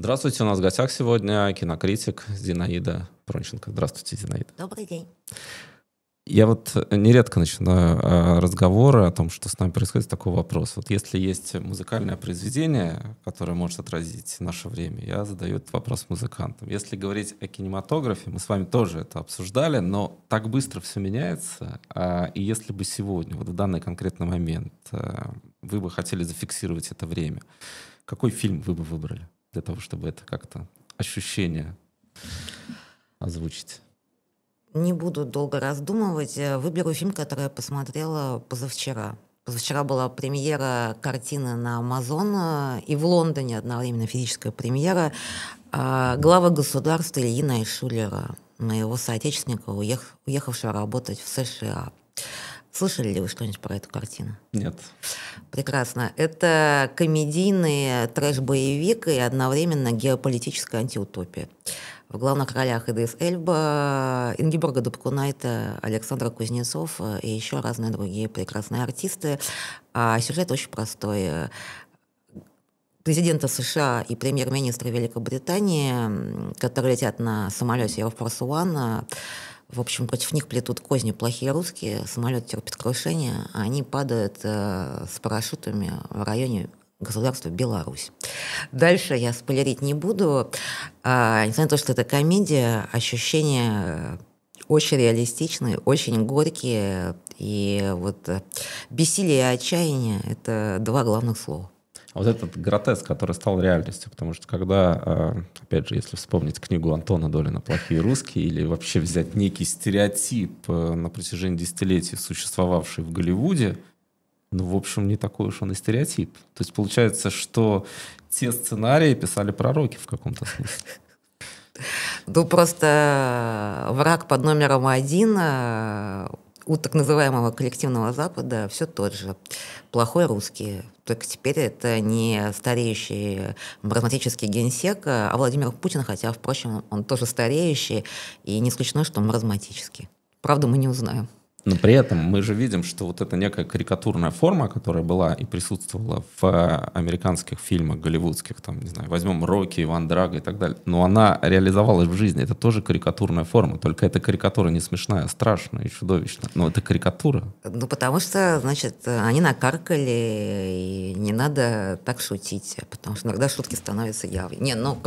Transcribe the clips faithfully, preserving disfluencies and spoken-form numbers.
Здравствуйте, у нас в гостях сегодня кинокритик Зинаида Пронченко. Здравствуйте, Зинаида. Добрый день. Я вот нередко начинаю э, разговоры о том, что с нами происходит, с такого вопроса. Вот если есть музыкальное произведение, которое может отразить наше время, я задаю этот вопрос музыкантам. Если говорить о кинематографе, мы с вами тоже это обсуждали, но так быстро все меняется. Э, и если бы сегодня, вот в данный конкретный момент, э, вы бы хотели зафиксировать это время, какой фильм вы бы выбрали для того, чтобы это как-то ощущение озвучить? Не буду долго раздумывать. Выберу фильм, который я посмотрела позавчера. Позавчера была премьера картины на Амазон, и в Лондоне одновременно физическая премьера. Глава государства Ильи Найшулера, моего соотечественника, уех... уехавшего работать в США. Слышали ли вы что-нибудь про эту картину? Нет. Прекрасно. Это комедийный трэш-боевик и одновременно геополитическая антиутопия. В главных ролях Идрис Эльба, Ингеборга Дапкунайте, Александр Кузнецов и еще разные другие прекрасные артисты. А сюжет очень простой. Президента США и премьер-министра Великобритании, которые летят на самолете Air Force One, в общем, против них плетут козни плохие русские, самолет терпит крушение, а они падают э, с парашютами в районе государства Беларусь. Дальше я спойлерить не буду. А, несмотря на то, что это комедия, ощущения очень реалистичные, очень горькие. И вот бессилие и отчаяние — это два главных слова. А вот этот гротеск, который стал реальностью, потому что когда, опять же, если вспомнить книгу Антона Долина «Плохие русские» или вообще взять некий стереотип на протяжении десятилетий, существовавший в Голливуде, ну, в общем, не такой уж он и стереотип. То есть получается, что те сценарии писали пророки в каком-то смысле. Ну, просто враг под номером один у так называемого коллективного Запада все тот же. Плохой русский. Только теперь это не стареющий маразматический генсек, а Владимир Путин, хотя, впрочем, он тоже стареющий, и не исключено, что маразматический. Правда, мы не узнаем. Но при этом мы же видим, что вот эта некая карикатурная форма, которая была и присутствовала в американских фильмах голливудских, там, не знаю, возьмем Рокки, Иван Драго и так далее, но она реализовалась в жизни. Это тоже карикатурная форма, только эта карикатура не смешная, а страшная и чудовищная. Но это карикатура. Ну, потому что, значит, они накаркали, и не надо так шутить, потому что иногда шутки становятся явными. Не, ну,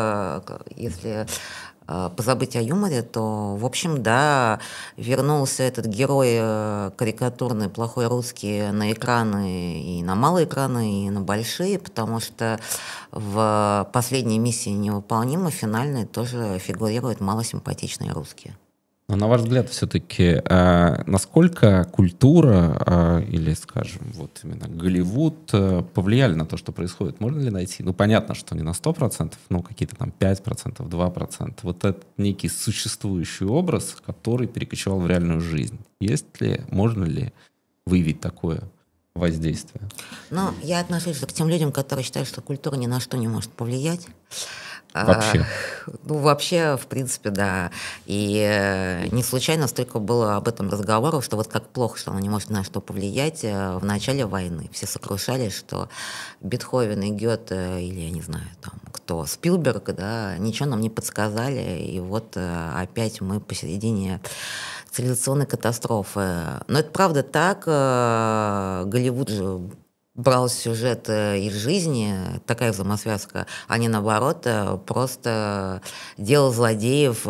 если позабыть о юморе, то, в общем, да, вернулся этот герой карикатурный, плохой русский на экраны, и на малые экраны, и на большие, потому что в последней миссии невыполнима, финальной, тоже фигурируют малосимпатичные русские. Но на ваш взгляд, все-таки, э, насколько культура э, или, скажем, вот именно Голливуд э, повлияли на то, что происходит? Можно ли найти? Ну, понятно, что не на сто процентов, но какие-то там пять процентов, два процента. Вот этот некий существующий образ, который перекочевал в реальную жизнь. Есть ли, можно ли выявить такое воздействие? Ну, я отношусь к тем людям, которые считают, что культура ни на что не может повлиять. Вообще? А, ну, вообще, в принципе, да. И э, не случайно столько было об этом разговоров, что вот как плохо, что она не может ни на что повлиять э, в начале войны. Все сокрушались, что Бетховен и Гёте, или, я не знаю, там, кто, Спилберг, да, ничего нам не подсказали, и вот э, опять мы посередине цивилизационной катастрофы. Но это правда так. Э, Голливуд же брал сюжет из жизни, такая взаимосвязка, а не наоборот, просто делал злодеев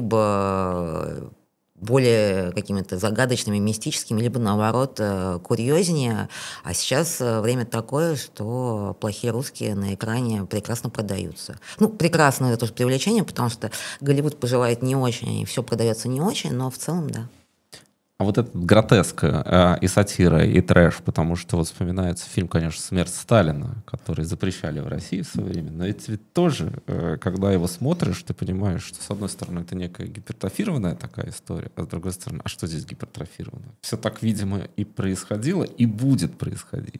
либо более какими-то загадочными, мистическими, либо наоборот курьезнее. А сейчас время такое, что плохие русские на экране прекрасно продаются. Ну, прекрасно — это тоже привлечение, потому что Голливуд поживает не очень, и все продается не очень, но в целом, да. А вот этот гротеск э, и сатира, и трэш, потому что вот вспоминается фильм, конечно, «Смерть Сталина», который запрещали в России в свое время, но это ведь тоже, э, когда его смотришь, ты понимаешь, что, с одной стороны, это некая гипертрофированная такая история, а с другой стороны, а что здесь гипертрофировано? Все так, видимо, и происходило, и будет происходить.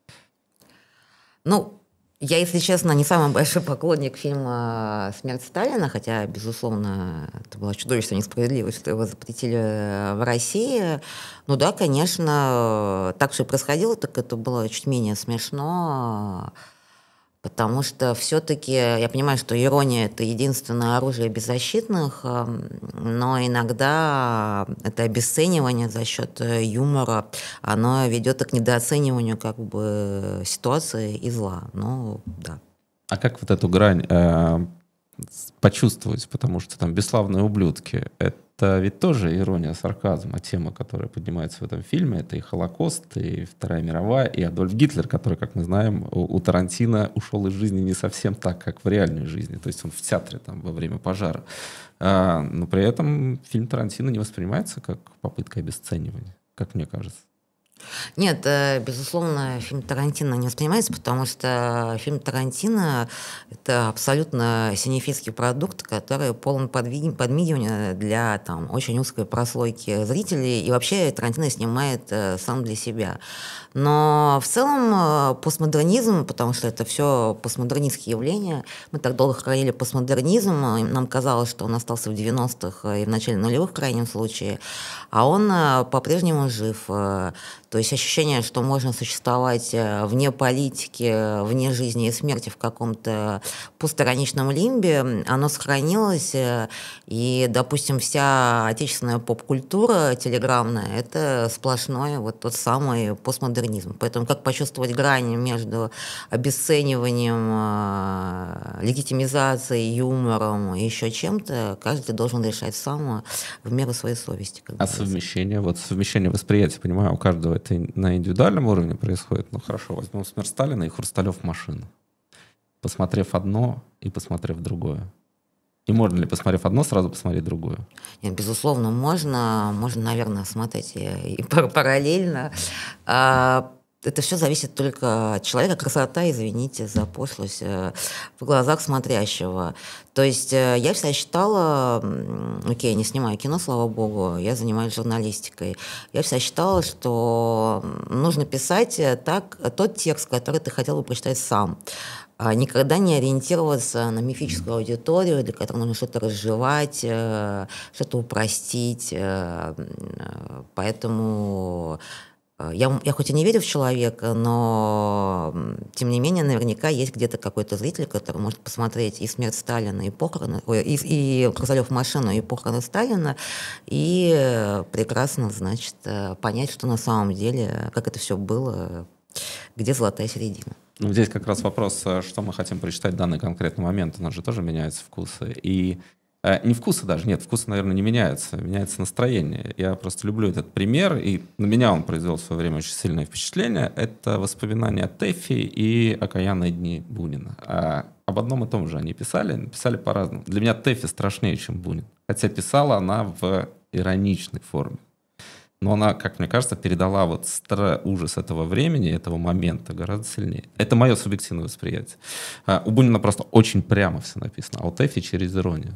Ну, я, если честно, не самый большой поклонник фильма «Смерть Сталина», хотя, безусловно, это была чудовищная несправедливость, что его запретили в России. Ну да, конечно, так что и происходило, так это было чуть менее смешно, Потому что все-таки я понимаю, что ирония — это единственное оружие беззащитных, но иногда это обесценивание за счет юмора, оно ведет и к недооцениванию как бы ситуации и зла. Ну, да. А как вот эту грань э, почувствовать? Потому что там «Бесславные ублюдки» — это ведь тоже ирония, сарказм, а тема, которая поднимается в этом фильме, это и Холокост, и Вторая мировая, и Адольф Гитлер, который, как мы знаем, у, у Тарантино ушел из жизни не совсем так, как в реальной жизни. То есть он в театре там во время пожара. А, но при этом фильм Тарантино не воспринимается как попытка обесценивания, как мне кажется. Нет, безусловно, фильм Тарантино не воспринимается, потому что фильм Тарантино — это абсолютно синефильский продукт, который полон подмигивания для там, очень узкой прослойки зрителей, и вообще Тарантино снимает сам для себя. Но в целом постмодернизм, потому что это все постмодернистские явления, мы так долго хранили постмодернизм, нам казалось, что он остался в девяностых и в начале нулевых в крайнем случае, а он по-прежнему жив. То есть ощущение, что можно существовать вне политики, вне жизни и смерти в каком-то постироничном лимбе, оно сохранилось. И, допустим, вся отечественная поп-культура телеграммная — это сплошной вот тот самый постмодернизм. Поэтому как почувствовать грань между обесцениванием, легитимизацией, юмором и еще чем-то, каждый должен решать сам в меру своей совести. А совмещение, вот совмещение восприятия, понимаю, у каждого это на индивидуальном уровне происходит. Ну хорошо, возьмем «Смерть Сталина» и «Хрусталев машину». Посмотрев одно и посмотрев другое. И можно ли, посмотрев одно, сразу посмотреть другое? Нет, безусловно, можно. Можно, наверное, смотреть и, и параллельно. А, это все зависит только от человека. Красота, извините за пошлость, в глазах смотрящего. То есть я всегда считала, окей, я не снимаю кино, слава богу, я занимаюсь журналистикой. Я всегда считала, что нужно писать так, тот текст, который ты хотел бы прочитать сам. Никогда не ориентироваться на мифическую аудиторию, для которой нужно что-то разжевать, что-то упростить. Поэтому я, я хоть и не верю в человека, но тем не менее наверняка есть где-то какой-то зритель, который может посмотреть и «Смерть Сталина», и похороны, ой, и, и «Хрусталев машину», и похороны Сталина, и прекрасно, значит, понять, что на самом деле, как это все было, где золотая середина. Ну, здесь как раз вопрос, что мы хотим прочитать в данный конкретный момент. У нас же тоже меняются вкусы. И э, не вкусы даже, нет, вкусы, наверное, не меняются. Меняется настроение. Я просто люблю этот пример, и на меня он произвел в свое время очень сильное впечатление. Это воспоминания о Тэффи и «Окаянные дни» Бунина. А об одном и том же они писали, писали по-разному. Для меня Тэффи страшнее, чем Бунин. Хотя писала она в ироничной форме. Но она, как мне кажется, передала вот стра- ужас этого времени, этого момента гораздо сильнее. Это мое субъективное восприятие. А, у Бунина просто очень прямо все написано, а у Тэффи через иронию.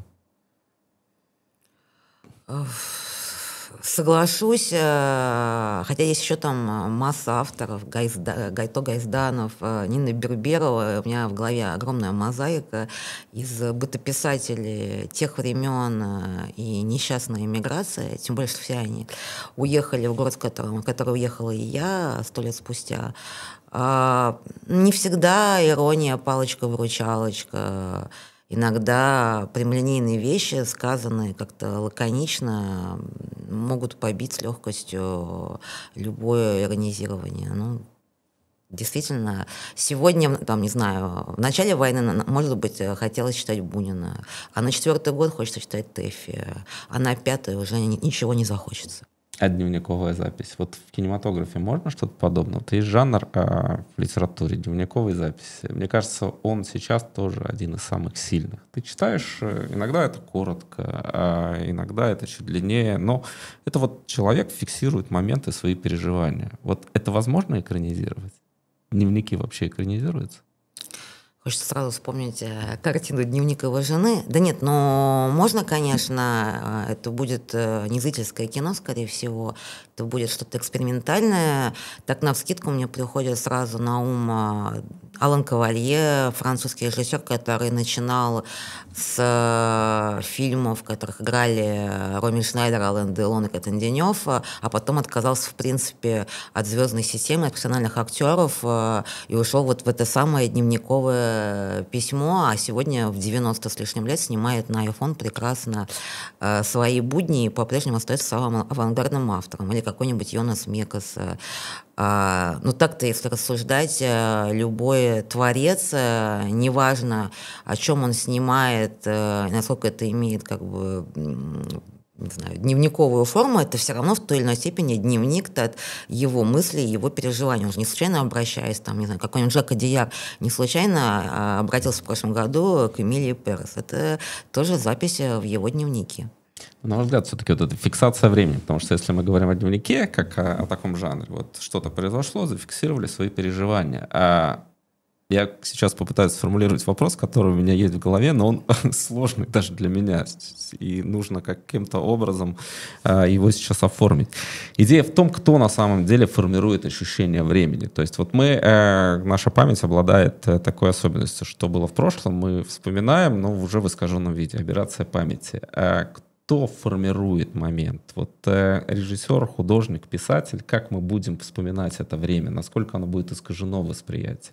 Соглашусь, хотя есть еще там масса авторов, Гайзда, Гайто Гайзданов, Нина Берберова. У меня в голове огромная мозаика из бытописателей тех времен и несчастная эмиграция, тем более, что все они уехали в город, в который, в который уехала и я сто лет спустя. Не всегда ирония, палочка-выручалочка. Иногда прямолинейные вещи, сказанные как-то лаконично, могут побить с легкостью любое иронизирование. Ну, действительно, сегодня, там, не знаю, в начале войны, может быть, хотелось читать Бунина, а на четвертый год хочется читать Тэффи, а на пятый уже ничего не захочется. А дневниковая запись? Вот в кинематографе можно что-то подобное? Вот есть жанр а, в литературе дневниковой записи. Мне кажется, он сейчас тоже один из самых сильных. Ты читаешь, иногда это коротко, а иногда это чуть длиннее, но это вот человек фиксирует моменты, свои переживания. Вот это возможно экранизировать? Дневники вообще экранизируются? Хочется сразу вспомнить картину «Дневник его жены». Да нет, но можно, конечно, это будет не зрительское кино, скорее всего, это будет что-то экспериментальное. Так навскидку мне приходит сразу на ум Алан Кавалье, французский режиссер, который начинал с фильмов, в которых играли Роми Шнайдер, Ален Делон и Кэтрин Денев, а потом отказался, в принципе, от звездной системы, от профессиональных актеров и ушел вот в это самое дневниковое первое письмо, а сегодня в девяносто с лишним лет снимает на iPhone прекрасно э, свои будни и по-прежнему остается самым авангардным автором. Или какой-нибудь Йонас Мекас. Э, ну так-то, если рассуждать, э, любой творец, э, неважно, о чем он снимает, э, насколько это имеет как бы... не знаю, дневниковую форму, это все равно в той или иной степени дневник от его мыслей, его переживаний. Он же не случайно обращаясь, там, не знаю, какой-нибудь Жак Адияр не случайно а, обратился в прошлом году к Эмилии Перес. Это тоже запись в его дневнике. На мой взгляд, все-таки вот эта фиксация времени, потому что если мы говорим о дневнике, как о, о таком жанре, вот что-то произошло, зафиксировали свои переживания. А я сейчас попытаюсь сформулировать вопрос, который у меня есть в голове, но он сложный даже для меня, и нужно каким-то образом э, его сейчас оформить. Идея в том, кто на самом деле формирует ощущение времени. То есть вот мы, э, наша память обладает э, такой особенностью, что было в прошлом, мы вспоминаем, но уже в искаженном виде, аберрация памяти. Э, кто формирует момент? Вот э, режиссер, художник, писатель, как мы будем вспоминать это время, насколько оно будет искажено в восприятии?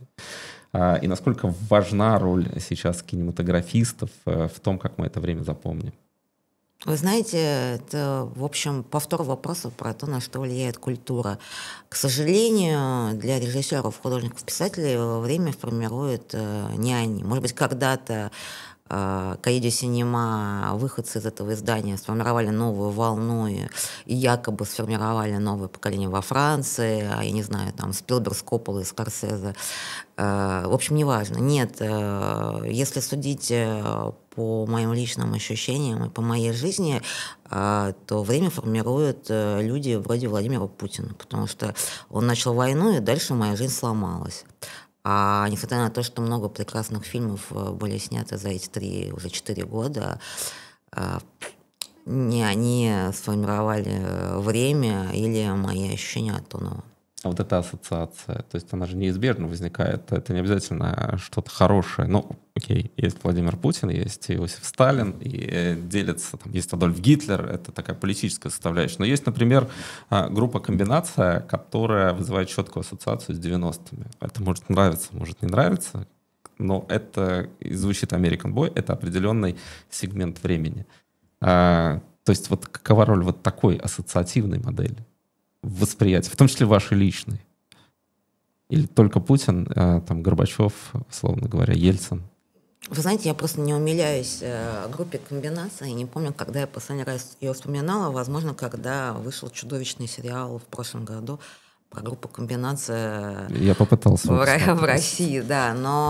И насколько важна роль сейчас кинематографистов в том, как мы это время запомним? Вы знаете, это, в общем, повтор вопроса про то, на что влияет культура. К сожалению, для режиссеров, художников, писателей время формируют не они. Может быть, когда-то Каиди Синема, выходцы из этого издания, сформировали новую волну и, и якобы сформировали новое поколение во Франции, а я не знаю, там Спилберг, Коппола и Скорсезе. В общем, неважно. Нет, если судить по моим личным ощущениям и по моей жизни, то время формируют люди вроде Владимира Путина, потому что он начал войну, и дальше моя жизнь сломалась. А несмотря на то, что много прекрасных фильмов были сняты за эти три, уже четыре года, не они сформировали время или мои ощущения от Тонова. А вот эта ассоциация, то есть она же неизбежно возникает, это не обязательно что-то хорошее. Ну, окей, есть Владимир Путин, есть Иосиф Сталин, и э, делятся, там есть Адольф Гитлер, это такая политическая составляющая. Но есть, например, группа «Комбинация», которая вызывает четкую ассоциацию с девяностыми. Это может нравиться, может не нравиться, но это звучит American Boy, это определенный сегмент времени. А, то есть вот какова роль вот такой ассоциативной модели восприятия, в том числе вашей личной? Или только Путин, а, там, Горбачев, условно говоря, Ельцин? Вы знаете, я просто не умиляюсь э, группе «Комбинация». Не помню, когда я последний раз ее вспоминала. Возможно, когда вышел чудовищный сериал в прошлом году про группу «Комбинация». Я попытался. В, в России, да.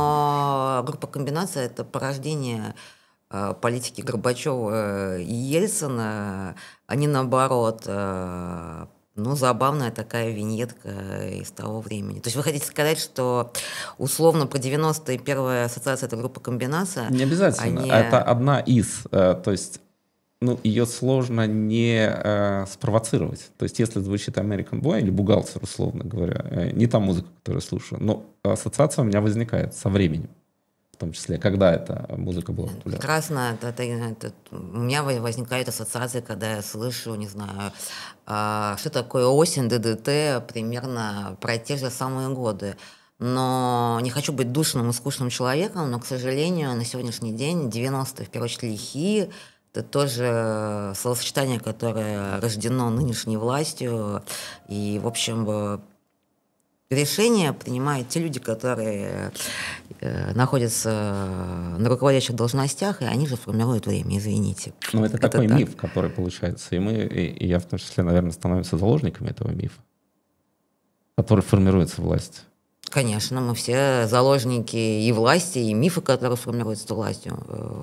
Но группа «Комбинация» — это порождение э, политики Горбачева и Ельцина, а не наоборот. Э, Ну, забавная такая виньетка из того времени. То есть вы хотите сказать, что условно про девяностые первая ассоциация — это группа «Комбинация»? Не обязательно. Они... Это одна из. То есть ну, ее сложно не э, спровоцировать. То есть если звучит American Boy или бухгалтер, условно говоря, э, не та музыка, которую я слушаю, но ассоциация у меня возникает со временем. В том числе, когда эта музыка была популярна. Прекрасно. Это, это, это, у меня возникают ассоциации, когда я слышу, не знаю, э, что такое осень, ДДТ, примерно про те же самые годы. Но не хочу быть душным и скучным человеком, но, к сожалению, на сегодняшний день девяностые, в первую очередь, лихие. Это тоже словосочетание, которое рождено нынешней властью. И, в общем, решения принимают те люди, которые э, находятся на руководящих должностях, и они же формируют время, извините. Ну, это, это такой так. миф, который получается. И мы, и, и я в том числе, наверное, становимся заложниками этого мифа, который формируется властью. Конечно, мы все заложники и власти, и мифы, которые формируются властью.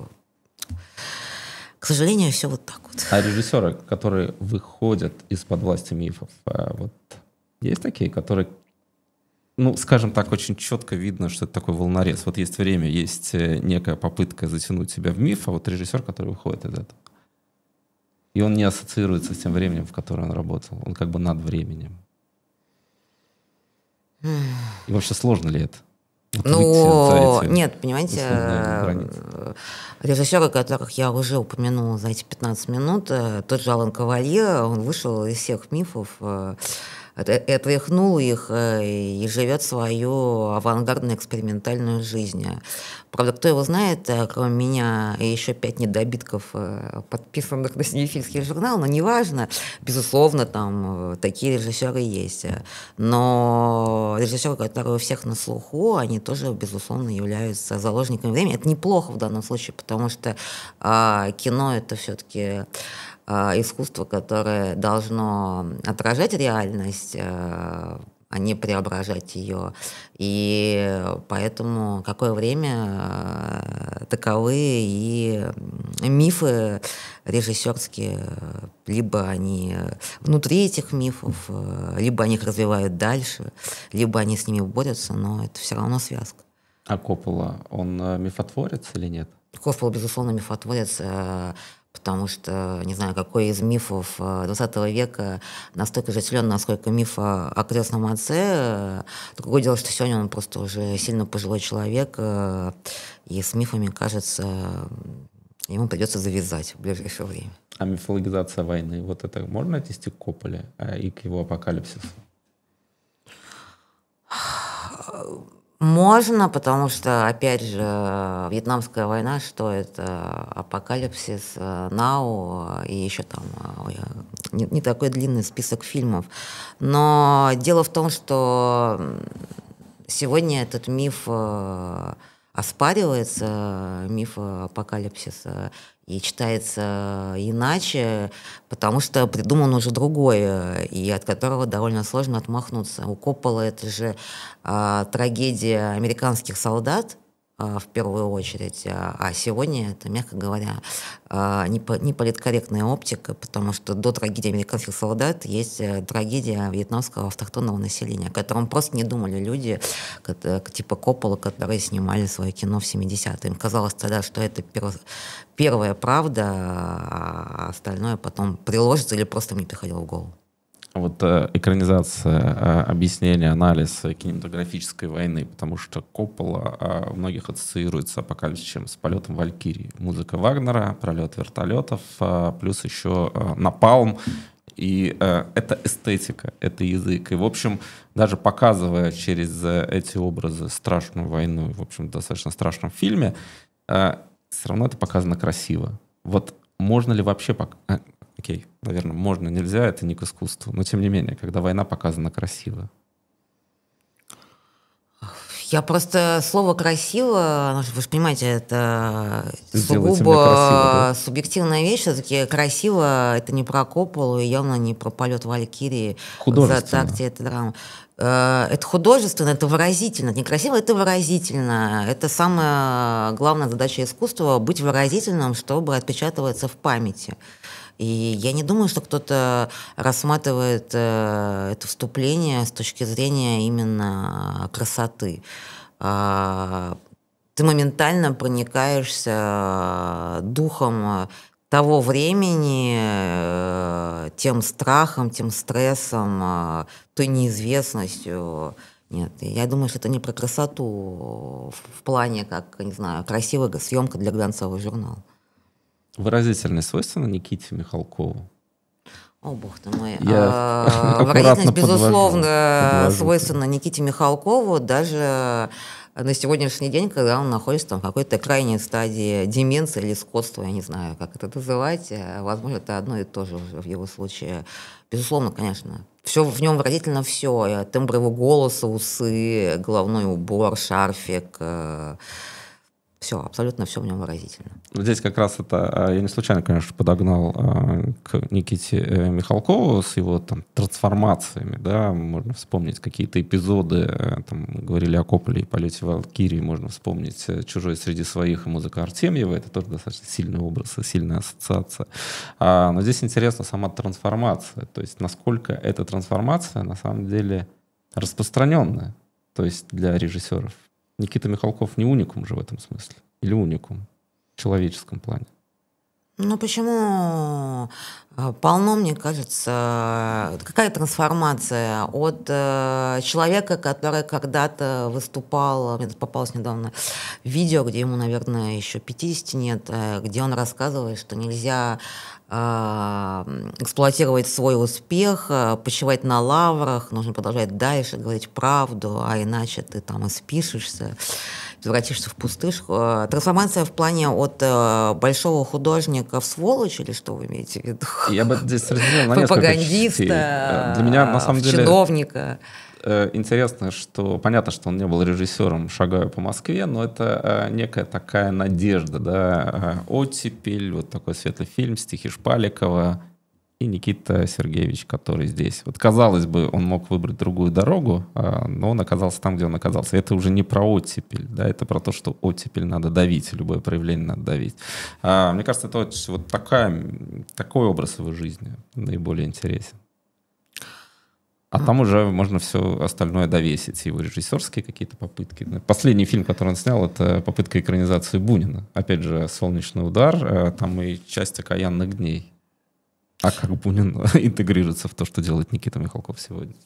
К сожалению, все вот так вот. А режиссеры, которые выходят из-под власти мифов, вот есть такие, которые, ну, скажем так, очень четко видно, что это такой волнорез. Вот есть время, есть некая попытка затянуть себя в миф, а вот режиссер, который выходит из этого. И он не ассоциируется с тем временем, в которое он работал. Он как бы над временем. И вообще сложно ли это? Вот ну, нет, понимаете, режиссеры, которых я уже упомянула за эти пятнадцать минут, тот же Алан Кавалье, он вышел из всех мифов, отряхнул их и живет свою авангардную экспериментальную жизнь. Правда, кто его знает, кроме меня и еще пять недобитков, подписанных на синефильский журнал, но неважно, безусловно, там такие режиссеры есть. Но режиссеры, которые у всех на слуху, они тоже, безусловно, являются заложниками времени. Это неплохо в данном случае, потому что а, кино — это все-таки а, искусство, которое должно отражать реальность, а, а не преображать ее. И поэтому какое время таковы и мифы режиссерские. Либо они внутри этих мифов, либо они их развивают дальше, либо они с ними борются, но это все равно связка. А Коппола, он мифотворец или нет? Коппола, безусловно, мифотворец, потому что, не знаю, какой из мифов двадцатого века настолько же силен, насколько миф о крестном отце. Другое дело, что сегодня он просто уже сильно пожилой человек, и с мифами, кажется, ему придется завязать в ближайшее время. А мифологизация войны, вот это можно отнести к Копполе и к его апокалипсису? Можно, потому что, опять же, Вьетнамская война, что это, апокалипсис, Нау и еще там не, не такой длинный список фильмов. Но дело в том, что сегодня этот миф оспаривается, миф апокалипсиса, и читается иначе, потому что придуман уже другой, и от которого довольно сложно отмахнуться. У Коппола это же а, трагедия американских солдат, а, в первую очередь, а, а сегодня это, мягко говоря, а, не, по, не политкорректная оптика, потому что до трагедии американских солдат есть трагедия вьетнамского автохтонного населения, о котором просто не думали люди, как, типа Коппола, которые снимали свое кино в семидесятые. Им казалось тогда, что это перво, первая правда, а остальное потом приложится или просто мне приходило в голову. Вот э, экранизация, э, объяснение, анализ кинематографической войны, потому что Коппола э, у многих ассоциируется апокалипсисом с полетом Валькирии. Музыка Вагнера, пролет вертолетов, э, плюс еще э, напалм. И э, это эстетика, это язык. И, в общем, даже показывая через э, эти образы страшную войну, в общем, в достаточно страшном фильме, э, все равно это показано красиво. Вот можно ли вообще... Пок... Окей, наверное, можно, нельзя, это не к искусству. Но, тем не менее, когда война показана красиво. Я просто слово «красиво», вы же понимаете, это Сделайте сугубо красиво, да? Субъективная вещь. Все-таки красиво — это не про Копполу и явно не про полет Валькирии. Художественно. Это драма. Это художественно, это выразительно. Не красиво, это выразительно. Это самая главная задача искусства — быть выразительным, чтобы отпечатываться в памяти. И я не думаю, что кто-то рассматривает э, это вступление с точки зрения именно красоты. Э, ты моментально проникаешься духом того времени, э, тем страхом, тем стрессом, э, той неизвестностью. Нет, я думаю, что это не про красоту в плане, как, не знаю, красивая съемка для глянцевого журнала. Выразительность свойственна Никите Михалкову? О, бог ты мой. А, выразительность, безусловно, свойственна Никите Михалкову, даже на сегодняшний день, когда он находится там в какой-то крайней стадии деменции или скотства, я не знаю, как это называть. Возможно, это одно и то же в его случае. Безусловно, конечно. Все в нем выразительно все. Тембр его голоса, усы, головной убор, шарфик. Все, абсолютно все в нем выразительно. Здесь как раз это, я не случайно, конечно, подогнал к Никите Михалкову с его там трансформациями, да, можно вспомнить какие-то эпизоды, там говорили о Копполе и полете Валькирии, можно вспомнить «Чужой среди своих» и музыка Артемьева, это тоже достаточно сильный образ, сильная ассоциация. А, но здесь интересна сама трансформация, то есть насколько эта трансформация на самом деле распространенная, то есть для режиссеров. Никита Михалков не уникум же в этом смысле? Или уникум в человеческом плане? Ну почему? Полно, мне кажется, какая трансформация от э, человека, который когда-то выступал, мне тут попалось недавно видео, где ему, наверное, еще пятидесяти нет, э, где он рассказывает, что нельзя э, эксплуатировать свой успех, э, почивать на лаврах, нужно продолжать дальше, говорить правду, а иначе ты там и спишешься, превратишься в пустышку. Трансформация в плане от э, большого художника в сволочь, или что вы имеете в виду? Я бы здесь разделил на несколько частей. Для меня, на самом в деле, чиновника. интересно, что понятно, что он не был режиссером «Шагаю по Москве», но это некая такая надежда, да, оттепель, вот такой светлый фильм, стихи Шпаликова и Никита Сергеевич, который здесь. Вот, казалось бы, он мог выбрать другую дорогу, но он оказался там, где он оказался. Это уже не про оттепель, да, это про то, что оттепель надо давить, любое проявление надо давить. Мне кажется, это вот, вот такая, такой образ его жизни наиболее интересен. А там уже можно все остальное довесить, его режиссерские какие-то попытки. Последний фильм, который он снял, это попытка экранизации Бунина. Опять же, «Солнечный удар», там и часть «Окаянных дней». А как Бунин интегрируется в то, что делает Никита Михалков сегодня?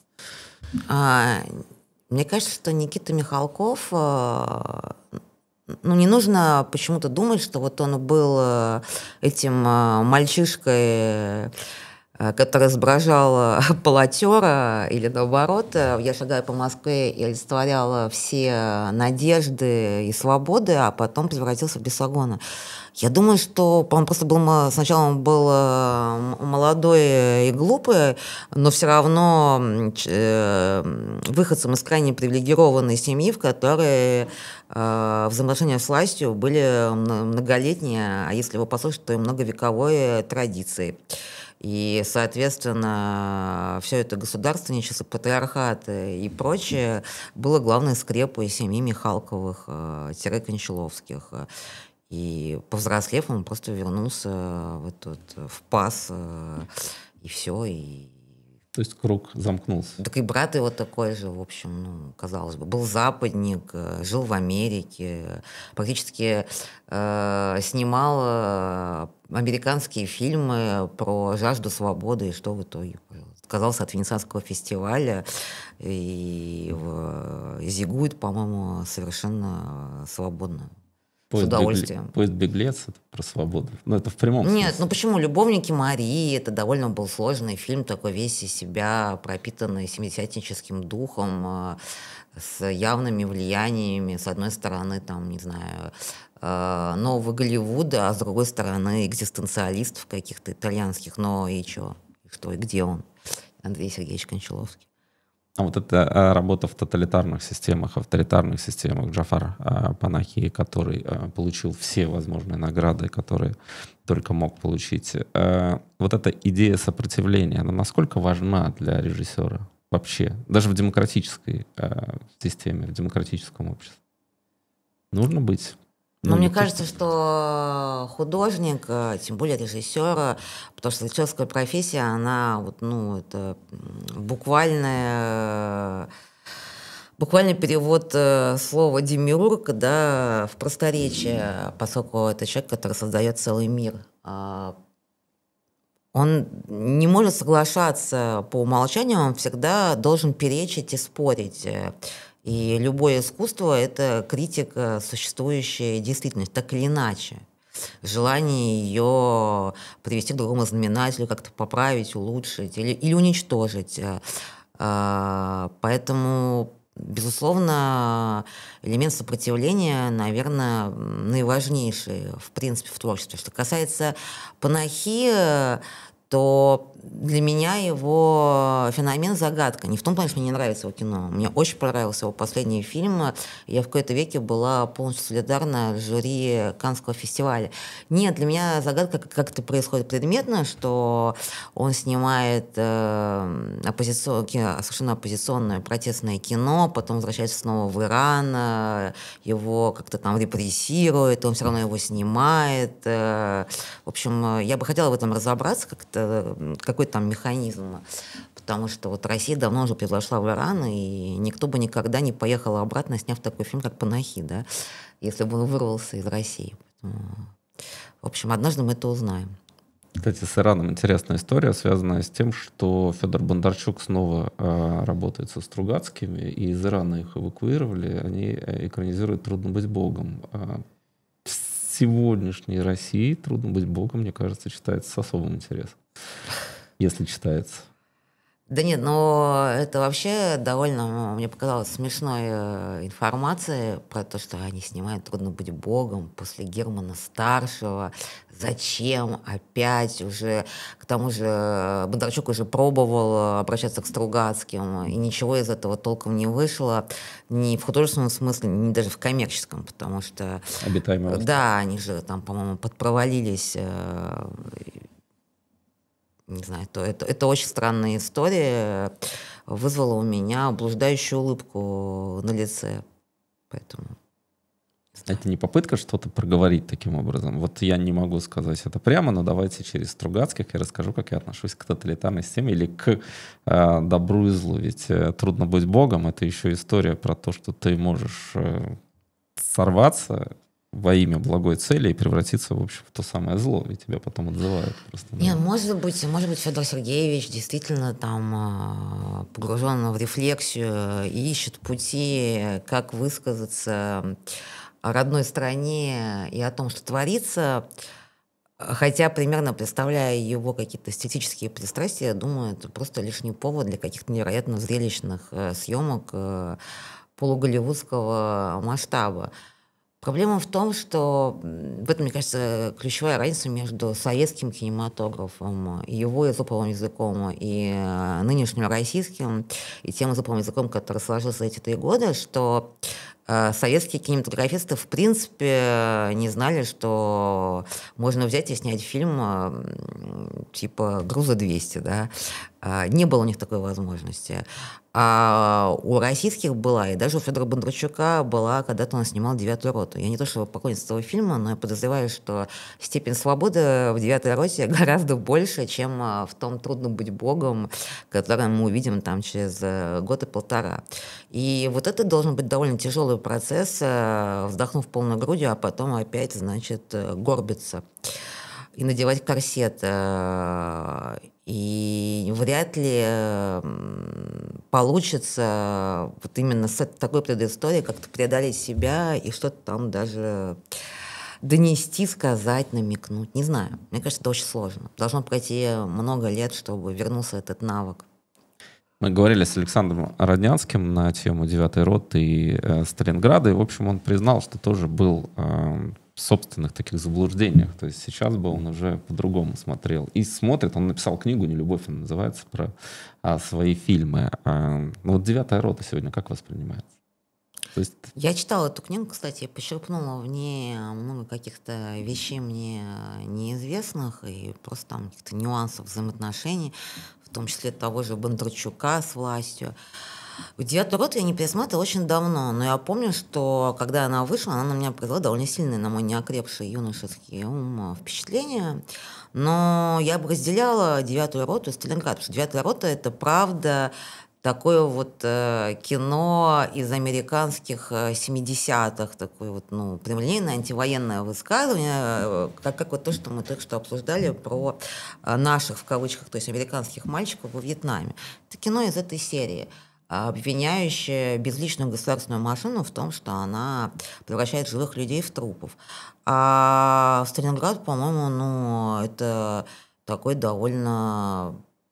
А, мне кажется, что Никита Михалков... Ну, не нужно почему-то думать, что вот он был этим мальчишкой, который изображал полотера, или наоборот, «Я шагаю по Москве» и олицетворяла все надежды и свободы, а потом превратился в бесогона. Я думаю, что он просто был, сначала он был молодой и глупый, но все равно выходцем из крайне привилегированной семьи, в которой взаимоотношения с властью были многолетние, а если его послушать, то и многовековой традиции. И, соответственно, все это государственничество, патриархат и прочее было главной скрепой семьи Михалковых-Кончаловских. И, повзрослев, он просто вернулся в, этот, в ПАС, и все. И... То есть круг замкнулся. Так и брат его такой же, в общем, ну, казалось бы. Был западник, жил в Америке, практически э, снимал э, американские фильмы про жажду свободы, и что в итоге? Отказался от Венецианского фестиваля и э, зигует, по-моему, совершенно свободно. Поезд, с удовольствием. Бегле... Поезд «Беглец» — это про свободу. Но это в прямом смысле. Нет, ну почему? «Любовники Марии» — это довольно был сложный фильм, такой весь из себя пропитанный семидесятническим духом, с явными влияниями, с одной стороны, там, не знаю, нового Голливуда, а с другой стороны, экзистенциалистов каких-то итальянских. Но и что? И что? И где он? Андрей Сергеевич Кончаловский. А вот эта работа в тоталитарных системах, авторитарных системах, Джафар Панахи, который получил все возможные награды, которые только мог получить. Вот эта идея сопротивления, она насколько важна для режиссера вообще? Даже в демократической системе, в демократическом обществе. Нужно быть... Но ну, мне кажется, что художник, тем более режиссер, потому что режиссерская профессия, она вот, ну, это буквальная, буквальный перевод слова демиург, да, в просторечие, поскольку это человек, который создает целый мир. Он не может соглашаться по умолчанию, он всегда должен перечить и спорить. И любое искусство — это критика существующей действительности, так или иначе. Желание ее привести к другому знаменателю, как-то поправить, улучшить или, или уничтожить. Поэтому, безусловно, элемент сопротивления, наверное, наиважнейший, в принципе, в творчестве. Что касается Панахи, то для меня его феномен загадка. Не в том плане, что мне не нравится его кино. Мне очень понравился его последний фильм. Я в какой-то веке была полностью солидарна с жюри Каннского фестиваля. Нет, для меня загадка, как это происходит предметно, что он снимает э, оппозицион... совершенно оппозиционное протестное кино, потом возвращается снова в Иран, э, его как-то там репрессируют, он все равно его снимает. Э, в общем, я бы хотела в этом разобраться, как-то какой там механизм, потому что вот Россия давно уже превзошла в Иран, и никто бы никогда не поехал обратно, сняв такой фильм, как «Панахи», да, если бы он вырвался из России. Поэтому В общем, однажды мы это узнаем. Кстати, с Ираном интересная история, связанная с тем, что Федор Бондарчук снова э, работает со Стругацкими, и из Ирана их эвакуировали, они экранизируют «Трудно быть богом». А в сегодняшней России «Трудно быть богом», мне кажется, читается с особым интересом, если читается. Да нет, но это вообще довольно, мне показалось, смешной э, информацией про то, что они снимают «Трудно быть богом» после Германа Старшего. Зачем опять уже? К тому же Бондарчук уже пробовал обращаться к Стругацким, и ничего из этого толком не вышло. Ни в художественном смысле, ни даже в коммерческом, потому что... Обитаемый остров. Да, они же там, по-моему, подпровалились... Э, Не знаю, это, это, это очень странная история, вызвала у меня блуждающую улыбку на лице. Поэтому... Это не попытка что-то проговорить таким образом. Вот я не могу сказать это прямо, но давайте через Стругацких я расскажу, как я отношусь к тоталитарной системе или к э, добру и злу. Ведь э, «Трудно быть богом» — это еще история про то, что ты можешь э, сорваться во имя благой цели и превратиться, в общем, в то самое зло, и тебя потом отзывают. Просто, Не, может быть, может быть, Федор Сергеевич действительно там погружен в рефлексию и ищет пути, как высказаться о родной стране и о том, что творится. Хотя, примерно представляя его какие-то эстетические пристрастия, я думаю, это просто лишний повод для каких-то невероятно зрелищных съемок полуголливудского масштаба. Проблема в том, что в этом, мне кажется, ключевая разница между советским кинематографом, его эзоповым языком и нынешним российским, и тем эзоповым языком, который сложился за эти три года, что э, советские кинематографисты в принципе не знали, что можно взять и снять фильм э, типа «Груза двести», да? Э, не было у них такой возможности. А у российских была, и даже у Федора Бондарчука была, когда-то он снимал «Девятую роту». Я не то чтобы поклонница этого фильма, но я подозреваю, что степень свободы в «Девятой роте» гораздо больше, чем в том «Трудно быть богом», который мы увидим там через год и полтора. И вот это должен быть довольно тяжелый процесс, вздохнув полной грудью, а потом опять, значит, горбиться и надевать корсет. И вряд ли получится вот именно с такой предысторией как-то преодолеть себя и что-то там даже донести, сказать, намекнуть. Не знаю. Мне кажется, это очень сложно. Должно пройти много лет, чтобы вернулся этот навык. Мы говорили с Александром Роднянским на тему «Девятой роты» и э, Сталинграда, и, в общем, он признал, что тоже был... Э, в собственных таких заблуждениях. То есть сейчас бы он уже по-другому смотрел. И смотрит, он написал книгу «Нелюбовь», она называется, про а, свои фильмы. А, ну вот «Девятая рота» сегодня как воспринимается? То есть... Я читала эту книгу, кстати, я почерпнула в ней много каких-то вещей мне неизвестных и просто там каких-то нюансов взаимоотношений, в том числе того же Бондарчука с властью. «Девятую роту» я не пересматривала очень давно, но я помню, что когда она вышла, она на меня произвела довольно сильное, на мой неокрепший юношеский ум, впечатление. Но я бы разделяла «Девятую роту» и «Сталинград», потому что «Девятая рота» — это правда такое вот э, кино из американских э, семидесятых, такое вот, ну, прямолинейное антивоенное высказывание, э, как, как вот то, что мы только что обсуждали про э, наших, в кавычках, то есть американских мальчиков во Вьетнаме. Это кино из этой серии, обвиняющая безличную государственную машину в том, что она превращает живых людей в трупов. А Сталинград, по-моему, ну, это такой довольно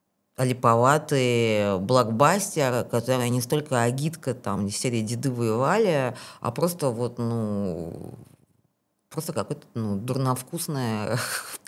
олиповатый блокбастер, который не столько агитка там из серии «Деды воевали», а просто вот, ну, просто какое-то, ну, дурновкусное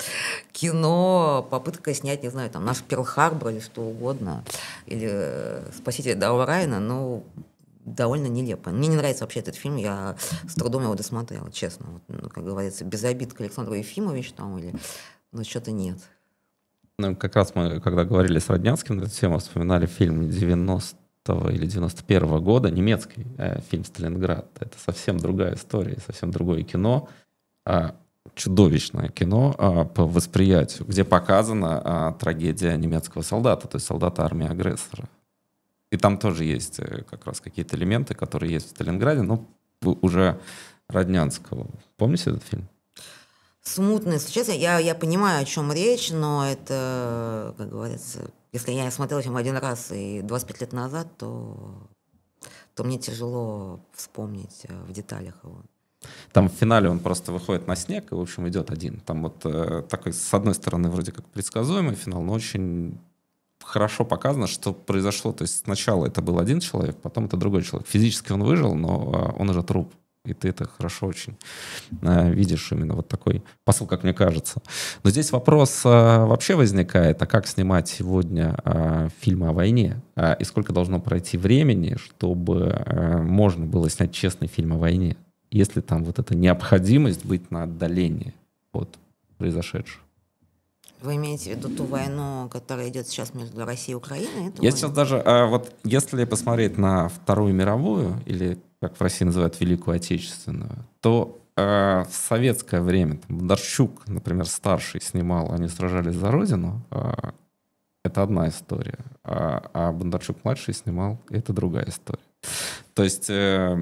кино, попытка снять, не знаю, там, наш Перл-Харбор или что угодно, или «Спаситель Даула Райана», ну, довольно нелепо. Мне не нравится вообще этот фильм, я с трудом его досмотрела, честно. Вот, ну, как говорится, без обид к Александру Ефимовичу там, или, ну, что-то нет. Ну, как раз мы, когда говорили с Роднянским на эту тему, вспоминали фильм девяностого или девяносто первого года, немецкий э, фильм «Сталинград». Это совсем другая история, совсем другое кино. А, чудовищное кино а, по восприятию, где показана а, трагедия немецкого солдата, то есть солдата армии агрессора. И там тоже есть как раз какие-то элементы, которые есть в Сталинграде, но уже Роднянского. Помните этот фильм? Смутно, если честно. Я, я понимаю, о чем речь, но это, как говорится, если я смотрела фильм один раз и двадцать пять лет назад, то, то мне тяжело вспомнить э, в деталях его. Там в финале он просто выходит на снег и, в общем, идет один. Там вот э, такой, с одной стороны, вроде как предсказуемый финал, но очень хорошо показано, что произошло. То есть сначала это был один человек, потом это другой человек. Физически он выжил, но э, он уже труп. И ты это хорошо очень э, видишь, именно вот такой посыл, как мне кажется. Но здесь вопрос э, вообще возникает, а как снимать сегодня э, фильмы о войне? Э, и сколько должно пройти времени, чтобы э, можно было снять честный фильм о войне? Если там вот эта необходимость быть на отдалении от произошедшего. Вы имеете в виду ту войну, которая идет сейчас между Россией и Украиной? Я сейчас даже, а, вот если посмотреть на Вторую мировую, или как в России называют Великую Отечественную, то а, в советское время там, Бондарчук, например, старший снимал «Они сражались за Родину», а, это одна история, а, а Бондарчук-младший снимал, это другая история. То есть э,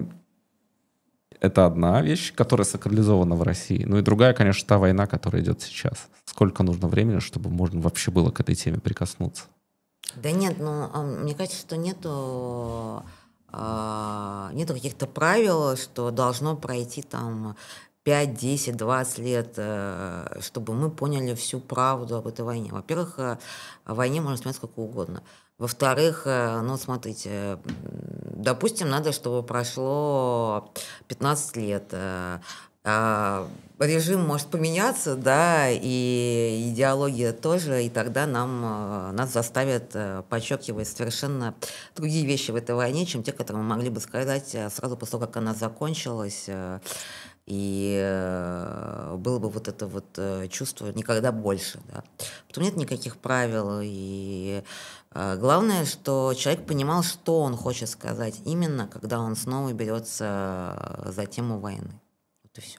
это одна вещь, которая сакрализована в России. Ну и другая, конечно, та война, которая идет сейчас. Сколько нужно времени, чтобы можно вообще было к этой теме прикоснуться? Да нет, ну, мне кажется, что нету, а, нету каких-то правил, что должно пройти там пять, десять, двадцать лет, э, чтобы мы поняли всю правду об этой войне. Во-первых, э, о войне можно смотреть сколько угодно. Во-вторых, э, ну, смотрите, м, допустим, надо, чтобы прошло пятнадцать лет. э, а, Режим может поменяться, да, и идеология тоже, и тогда нам, э, нас заставят э, подчеркивать совершенно другие вещи в этой войне, чем те, которые мы могли бы сказать э, сразу после того, как она закончилась. э, И э, было бы вот это вот э, чувство никогда больше, да. Потом нет никаких правил, и э, главное, что человек понимал, что он хочет сказать именно, когда он снова берется за тему войны. Вот и все.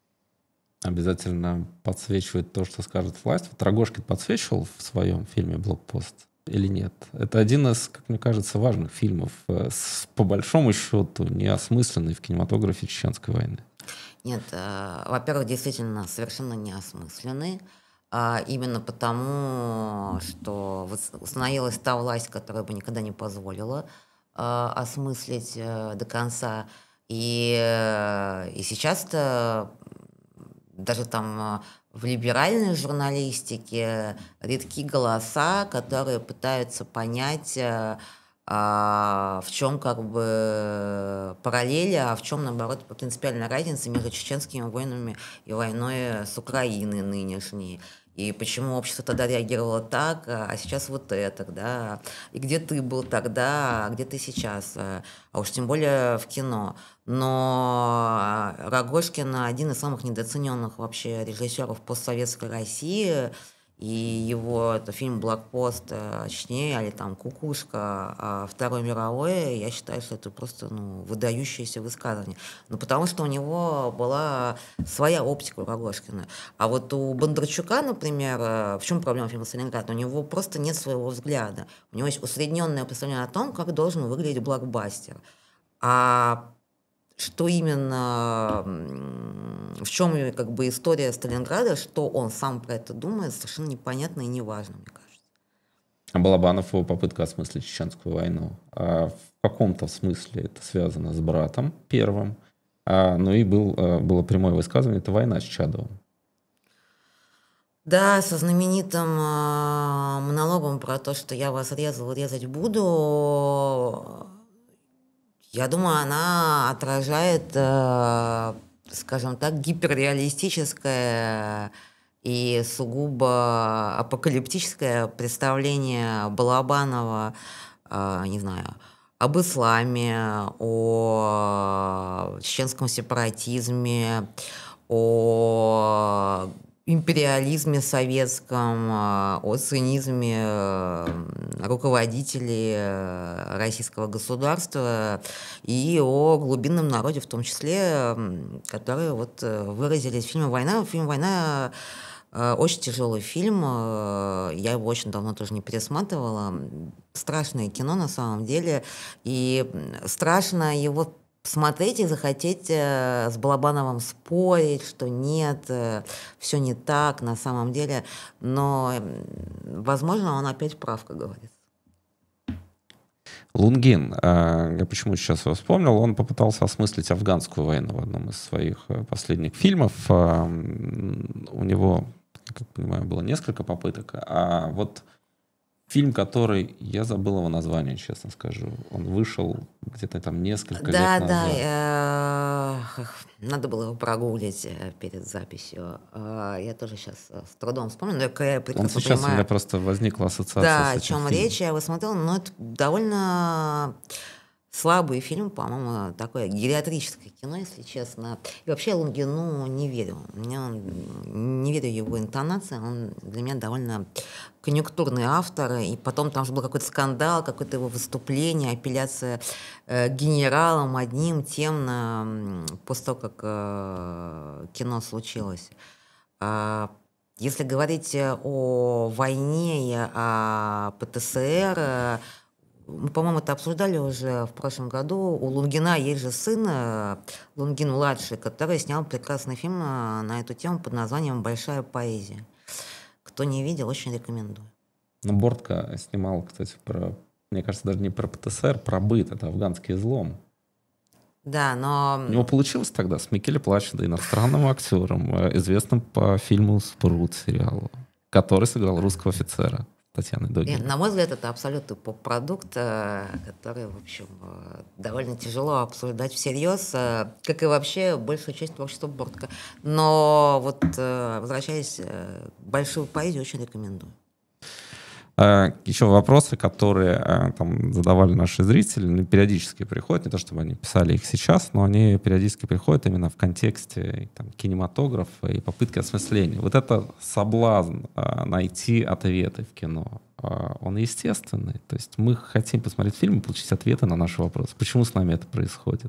Обязательно подсвечивает то, что скажет власть. Вот Рогожкин подсвечивал в своем фильме «Блокпост» или нет? Это один из, как мне кажется, важных фильмов, э, с, по большому счету, неосмысленный в кинематографе Чеченской войны. Нет, э, во-первых, действительно совершенно неосмысленный, а именно потому, что вот установилась та власть, которая бы никогда не позволила а, осмыслить э, до конца. И, э, и сейчас-то даже там э, в либеральной журналистике редки голоса, которые пытаются понять, э, а, в чем как бы параллели, а в чем, наоборот, принципиальная разница между чеченскими войнами и войной с Украиной нынешней. И почему общество тогда реагировало так, а сейчас вот это, да, и где ты был тогда, а где ты сейчас, а уж тем более в кино. Но Рогожкин один из самых недооцененных вообще режиссеров постсоветской России, и его это фильм «Блокпост» о Чечне, или там «Кукушка» о Второй мировой, я считаю, что это просто ну, выдающееся высказывание. Ну, потому что у него была своя оптика у Рогожкина. А вот у Бондарчука, например, в чем проблема фильма «Сталинград»? У него просто нет своего взгляда. У него есть усредненное представление о том, как должен выглядеть блокбастер. А что именно, в чем как бы история Сталинграда, что он сам про это думает, совершенно непонятно и неважно, мне кажется. А Балабанов, его попытка осмыслить Чеченскую войну, а в каком-то смысле это связано с братом первым, а, ну и был, было прямое высказывание, это война с Чадовым. Да, со знаменитым э, монологом про то, что я вас резал, резать буду. Я думаю, она отражает, э, скажем так, гиперреалистическое и сугубо апокалиптическое представление Балабанова, э, не знаю, об исламе, о чеченском сепаратизме, о империализме советском, о цинизме руководителей российского государства и о глубинном народе, в том числе, которые вот выразились в фильме «Война». Фильм «Война» очень тяжелый фильм, я его очень давно тоже не пересматривала. Страшное кино на самом деле, и страшно его посмотреть и захотеть э, с Балабановым спорить, что нет, э, все не так на самом деле. Но, м, возможно, он опять прав, как говорится. Лунгин, э, я почему сейчас его вспомнил, он попытался осмыслить афганскую войну в одном из своих э, последних фильмов. Э, у него, как понимаю, было несколько попыток. А вот фильм, который, я забыл его название, честно скажу, он вышел где-то там несколько Да, лет да, назад. э, надо было его прогуглить э, перед записью. Э, Я тоже сейчас с трудом вспомню, но я Он прекрасно сейчас у меня понимаю, просто возникла ассоциация да, с о этим чем фильмом. речь. Я его смотрела, но это довольно слабый фильм, по-моему, такое гериатрическое кино, если честно. И вообще я Лунгину не верю. Мне он- не верю его интонации. Он для меня довольно конъюнктурный автор. И потом там же был какой-то скандал, какое-то его выступление, апелляция э, генералом одним тем на, м, после того, как э, кино случилось. А, Если говорить э, о войне и о ПТСР, э, мы, по-моему, это обсуждали уже в прошлом году. У Лунгина есть же сын, э, Лунгин-младший, который снял прекрасный фильм э, на эту тему под названием «Большая поэзия». Кто не видел, очень рекомендую. Но Бортко снимал, кстати, про, мне кажется, даже не про ПТСР, про быт, это афганский излом. Да, но... У него получилось тогда с Микеле Плачедо, иностранным актером, э, известным по фильму «Спрут» сериалу, который сыграл русского офицера Татьяны Нет, Догилевой. на мой взгляд, это абсолютно поп-продукт, э, который, в общем, э, довольно тяжело обсуждать всерьез, э, как и вообще большую часть творчества Бортко. Но вот, э, возвращаясь э, к большую поэзию, очень рекомендую. А, Еще вопросы, которые а, там задавали наши зрители, ну, периодически приходят, не то чтобы они писали их сейчас, но они периодически приходят именно в контексте там, кинематографа и попытки осмысления. Вот это соблазн а, найти ответы в кино, а, он естественный. То есть мы хотим посмотреть фильм и получить ответы на наши вопросы. Почему с нами это происходит?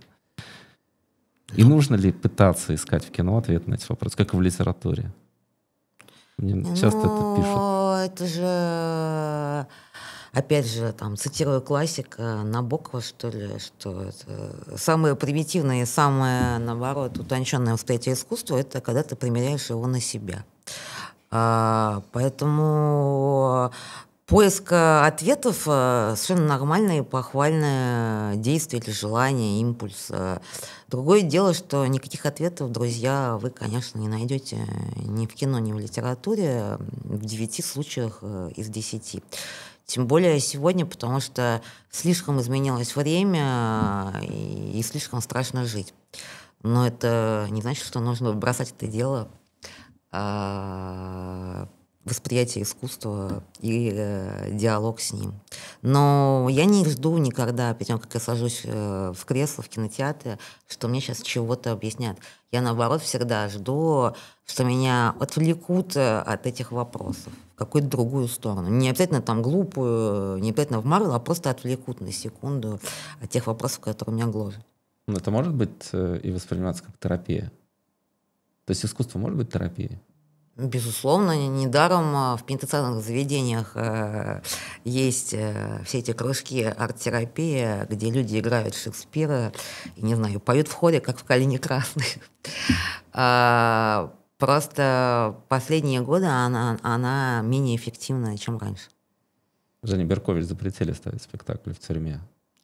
И нужно ли пытаться искать в кино ответы на эти вопросы, как и в литературе? Мне часто это пишут. Ну, это же, опять же, там, цитирую классика Набокова, что ли, что это самое примитивное и самое, наоборот, утонченное восприятие искусства — это когда ты примеряешь его на себя. А, поэтому поиск э, ответов э, совершенно нормальное и похвальное действие или желание, импульс. Э. Другое дело, что никаких ответов, друзья, вы, конечно, не найдете ни в кино, ни в литературе в девяти случаях э, из десяти. Тем более сегодня, потому что слишком изменилось время э, и, и слишком страшно жить. Но это не значит, что нужно бросать это дело, а, восприятие искусства и э, диалог с ним. Но я не жду никогда, перед тем, как я сажусь э, в кресло в кинотеатре, что мне сейчас чего-то объяснят. Я, наоборот, всегда жду, что меня отвлекут э, от этих вопросов в какую-то другую сторону. Не обязательно там глупую, не обязательно в Марвел, а просто отвлекут на секунду от тех вопросов, которые меня гложат. Но это может быть э, и восприниматься как терапия. То есть искусство может быть терапией? Безусловно, недаром а, в пенитенциарных заведениях э, есть э, все эти кружки арт-терапии, где люди играют Шекспира и, не знаю, поют в хоре, как в «Калине красной». А, Просто последние годы она, она менее эффективна, чем раньше. Жене Беркович запретили ставить спектакль в тюрьме.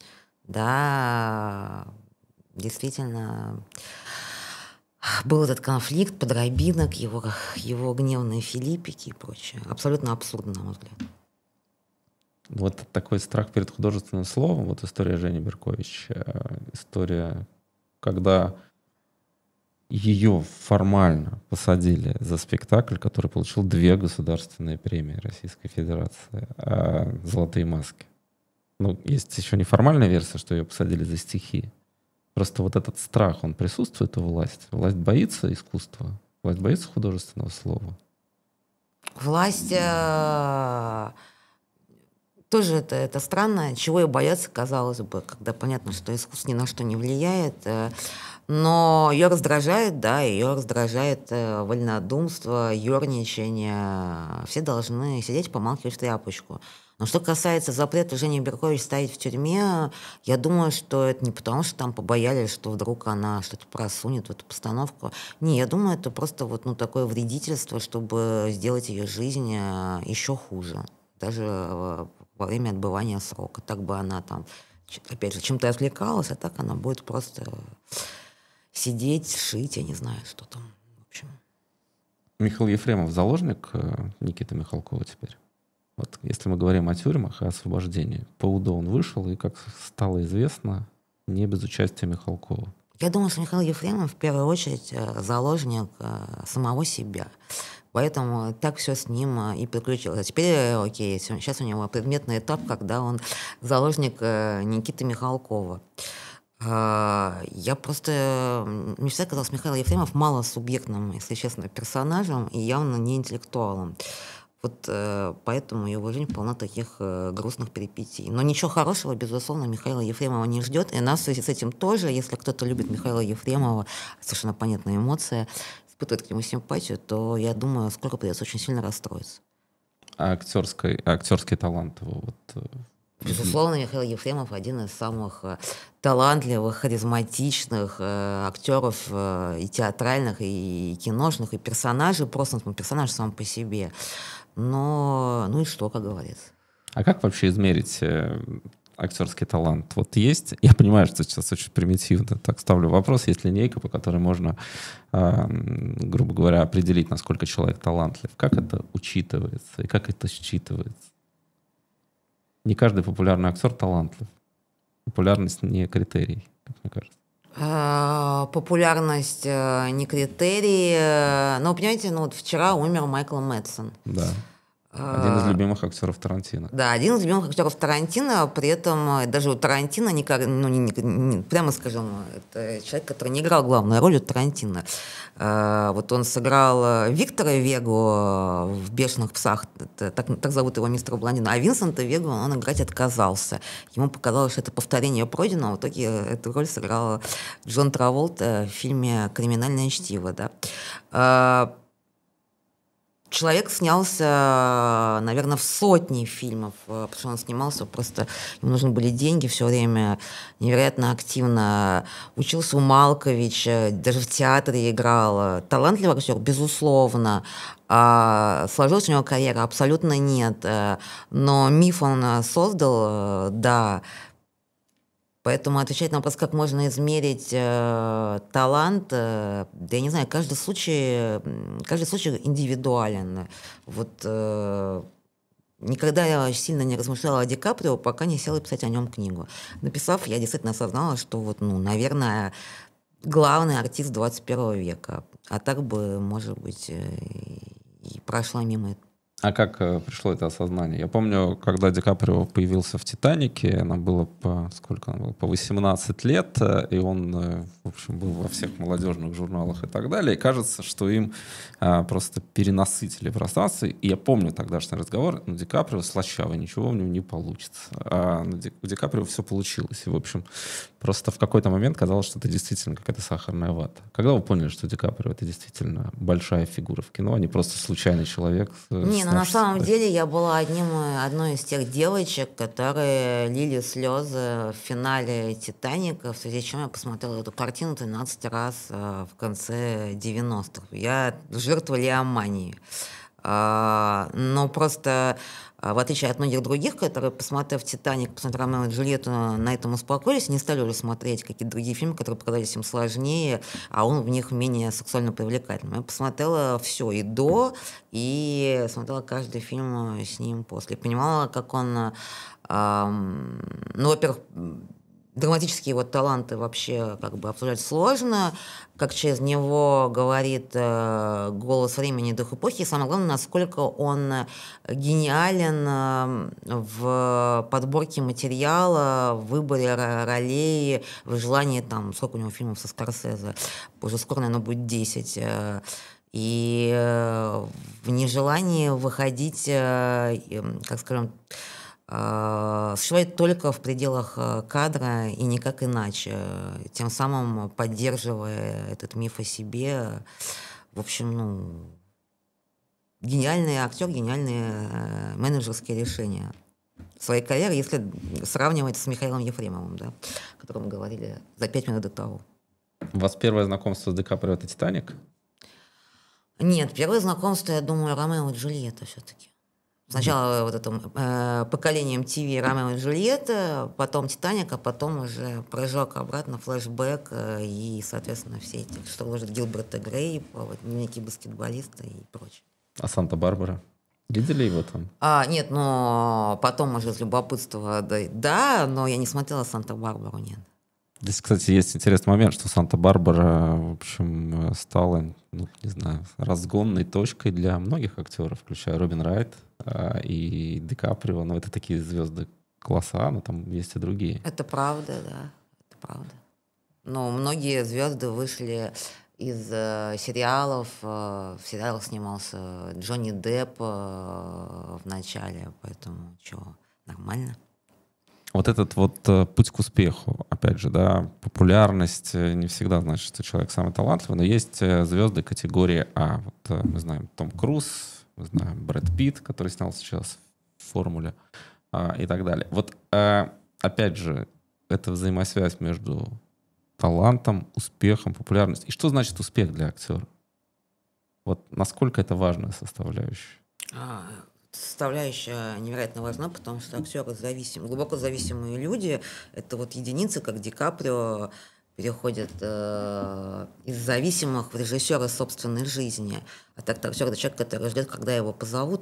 Да, действительно, был этот конфликт подробинок, его, его гневные филиппики и прочее. Абсолютно абсурдно, на мой взгляд. Вот такой страх перед художественным словом, вот история Жени Беркович, э, история, когда ее формально посадили за спектакль, который получил две государственные премии Российской Федерации, э, «Золотые маски». Ну, есть еще неформальная версия, что ее посадили за стихи. Просто вот этот страх, он присутствует у власти. Власть боится искусства, власть боится художественного слова. Власть э, тоже это, это странно. Чего и бояться, казалось бы, когда понятно, что искусство ни на что не влияет. Э, Но ее раздражает, да, ее раздражает э, вольнодумство, ерничание. Все должны сидеть, помалкивать в тряпочку. Но что касается запрета Жени Беркович стоять в тюрьме, я думаю, что это не потому, что там побоялись, что вдруг она что-то просунет в эту постановку. Не, я думаю, это просто вот, ну, такое вредительство, чтобы сделать ее жизнь э, еще хуже. Даже э, во время отбывания срока. Так бы она там, ч- опять же, чем-то отвлекалась, а так она будет просто сидеть, шить, я не знаю, что там. В общем. Михаил Ефремов заложник э, Никиты Михалкова теперь? Вот если мы говорим о тюрьмах и освобождении, по УДО он вышел, и, как стало известно, не без участия Михалкова. Я думаю, что Михаил Ефремов в первую очередь э, заложник э, самого себя. Поэтому так все с ним э, и приключилось. А теперь, э, окей, сейчас у него предметный этап, когда он заложник э, Никиты Михалкова. А, Я просто... м, Мне всегда казалось Михаил Ефремов малосубъектным, если честно, персонажем и явно не интеллектуалом. Вот э, поэтому его жизнь полна таких э, грустных перипетий. Но ничего хорошего, безусловно, Михаила Ефремова не ждет. И нас в связи с этим тоже, если кто-то любит Михаила Ефремова, совершенно понятная эмоция, испытывает к нему симпатию, то, я думаю, скоро придется очень сильно расстроиться. А актерской, а актерский талант его вот... э, Безусловно, Михаил Ефремов один из самых э, талантливых, харизматичных э, актеров э, и театральных, и киношных, и персонажей. Просто он персонаж сам по себе. Но, ну и что, как говорится. А как вообще измерить э, актерский талант? Вот есть, я понимаю, что сейчас очень примитивно так ставлю вопрос, есть линейка, по которой можно, э, м, грубо говоря, определить, насколько человек талантлив. Как это учитывается и как это считывается? Не каждый популярный актер талантлив. Популярность не критерий, как мне кажется. А, Популярность э, не критерий. э, Но, понимаете, ну вот вчера умер Майкл Мэдсон. Да. Один из любимых актеров Тарантино. Да, один из любимых актеров Тарантино, при этом э, даже у Тарантино, никак, ну, не, не- не- прямо скажем, это человек, который не играл главную роль у Тарантино. Э, Вот он сыграл э, Виктора Вегу э, в «Бешеных псах», это так, так зовут его мистера Блондина, а Винсента Вегу он играть отказался. Ему показалось, что это повторение пройденного, в итоге эту роль сыграл Джон Траволта в фильме «Криминальное чтиво». Да. Э, Человек снялся, наверное, в сотни фильмов, э, потому что он снимался, просто ему нужны были деньги все время, невероятно активно учился у Малковича, даже в театре играл. Талантливый актер, безусловно. А сложилась у него карьера? Абсолютно нет. Э, Но миф он э, создал, э, да. Поэтому отвечать на вопрос, как можно измерить э, талант, э, да я не знаю, каждый случай, м, каждый случай индивидуален. Вот э, никогда я сильно не размышляла о Ди Каприо, пока не села писать о нем книгу. Написав, я действительно осознала, что вот, ну, наверное, главный артист двадцать первого века. А так бы, может быть, э, и прошла мимо. А как э, пришло это осознание? Я помню, когда Ди Каприо появился в «Титанике», нам было по сколько нам было? По восемнадцать лет, э, и он, э, в общем, был во всех молодежных журналах и так далее. И кажется, что им а, просто перенасытили пространство. И я помню тогдашний разговор, ну, Ди Каприо слащавый, ничего у него не получится. А у Ди, у Ди Каприо все получилось. И, в общем, просто в какой-то момент казалось, что это действительно какая-то сахарная вата. Когда вы поняли, что Ди Каприо — это действительно большая фигура в кино, а не просто случайный человек? Не, ну на самом деле я была одним, э, одной из тех девочек, которые лили слезы в финале «Титаника», в связи с чем я посмотрела эту картину тринадцать раз э, в конце девяностых. Я жертва леомании. А, Но просто, а, в отличие от многих других, которые, посмотрев «Титаник», посмотрев «Ромео и Джульетту», на этом успокоились, не стали уже смотреть какие-то другие фильмы, которые показались им сложнее, а он в них менее сексуально привлекательным. Я посмотрела все и до, и смотрела каждый фильм с ним после. Понимала, как он, ам, ну, во-первых, драматические вот таланты вообще как бы обсуждать сложно, как через него говорит э, голос времени, дух эпохи, и самое главное, насколько он гениален э, в подборке материала, в выборе ро- ролей, в желании, там, сколько у него фильмов со Скорсезе, уже скоро, наверное, будет десять, э, и э, в нежелании выходить, э, э, как скажем, э, существовать только в пределах э, кадра и никак иначе, тем самым поддерживая этот миф о себе. В общем, ну, гениальный актер, гениальные э, менеджерские решения своей карьеры, если сравнивать с Михаилом Ефремовым, да, о котором мы говорили за пять минут до того. У вас первое знакомство с Ди Каприо — это «Титаник»? Нет, первое знакомство, я думаю, Ромео и Джульетта все-таки. Сначала mm. вот это э, поколение эм ти ви Ромео и Джульетта, потом «Титаник», а потом уже прыжок обратно, флешбэк э, и, соответственно, все эти, что ложит Гилберта Грейпа, вот, дневники баскетболиста и прочее. А «Санта-Барбара»? Видели его там? А, нет, но потом уже из любопытства, да, да, но я не смотрела «Санта-Барбару», нет. Здесь, кстати, есть интересный момент, что «Санта-Барбара», в общем, стала, ну, не знаю, разгонной точкой для многих актеров, включая Робин Райт э, и Ди Каприо. Но это такие звезды класса А, но там есть и другие. Это правда, да, это правда. Но многие звезды вышли из э, сериалов. Э, в сериалах снимался Джонни Депп э, в начале, поэтому что, нормально. Вот этот вот э, путь к успеху, опять же, да, популярность э, не всегда значит, что человек самый талантливый, но есть э, звезды категории А. Вот э, мы знаем Том Круз, мы знаем Брэд Питт, который снял сейчас в «Формуле», э, и так далее. Вот э, опять же, это взаимосвязь между талантом, успехом, популярностью. И что значит успех для актера? Вот насколько это важная составляющая? А, составляющая невероятно важна, потому что актеры зависимы, глубоко зависимые люди. Это вот единицы, как Ди Каприо, переходят э, из зависимых в режиссера собственной жизни. А так актер — это человек, который ждет, когда его позовут.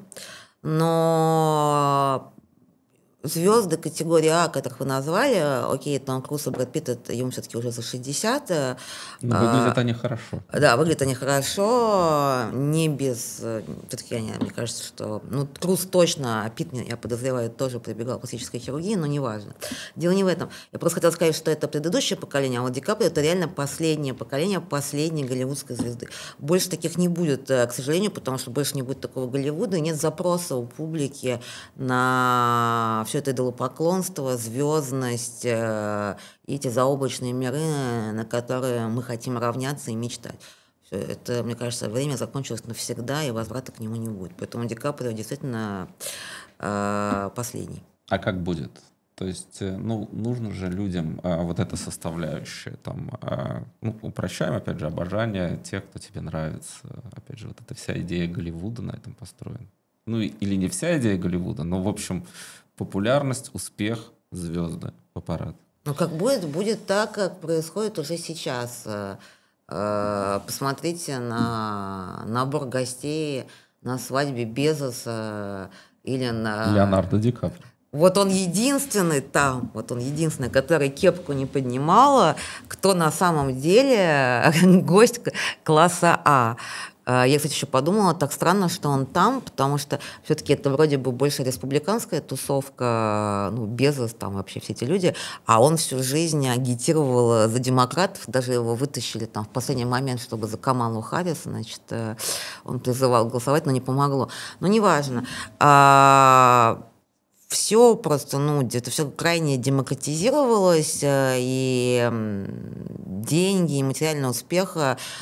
Но звезды категории А, которых вы назвали, окей, Том Круз и Брэд Питт, это ему все-таки уже за шестьдесят. Но выглядят а, они хорошо. Да, выглядят они хорошо, не без... Все-таки, мне кажется, что... Ну, Круз точно, а Питт, я подозреваю, тоже прибегал к пластической хирургии, но неважно. Дело не в этом. Я просто хотела сказать, что это предыдущее поколение, а вот Ди Каприо — это реально последнее поколение, последней голливудской звезды. Больше таких не будет, к сожалению, потому что больше не будет такого Голливуда, и нет запроса у публики на все это идолопоклонство, звездность, э, и эти заоблачные миры, на которые мы хотим равняться и мечтать. Все это, мне кажется, время закончилось навсегда, и возврата к нему не будет. Поэтому Ди Каприо действительно э, последний. А как будет? То есть, ну, нужно же людям а, вот эта составляющая, там, а, ну, упрощаем, опять же, обожание тех, кто тебе нравится. Опять же, вот эта вся идея Голливуда на этом построена. Ну, или не вся идея Голливуда, но, в общем, популярность, успех, звезды, папарацци. Ну, как будет, будет так, как происходит уже сейчас. Посмотрите на набор гостей на свадьбе Безоса или на... Леонардо Ди Каприо. Вот он единственный там, вот он единственный, который кепку не поднимала, кто на самом деле гость класса А. Я, кстати, еще подумала, так странно, что он там, потому что все-таки это вроде бы больше республиканская тусовка, ну, Безос, там вообще все эти люди, а он всю жизнь агитировал за демократов, даже его вытащили там в последний момент, чтобы за Камалу Харрис, значит, он призывал голосовать, но не помогло. Но неважно. А... Все просто, ну, это все крайне демократизировалось, и деньги, и материальный успех